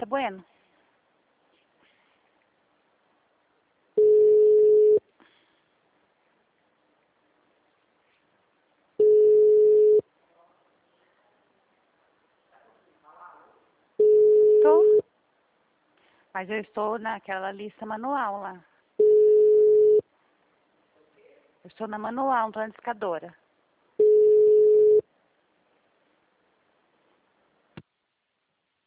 Tá bueno. Tô. Mas eu estou naquela lista manual lá. Eu estou na manual, não estou na discadora.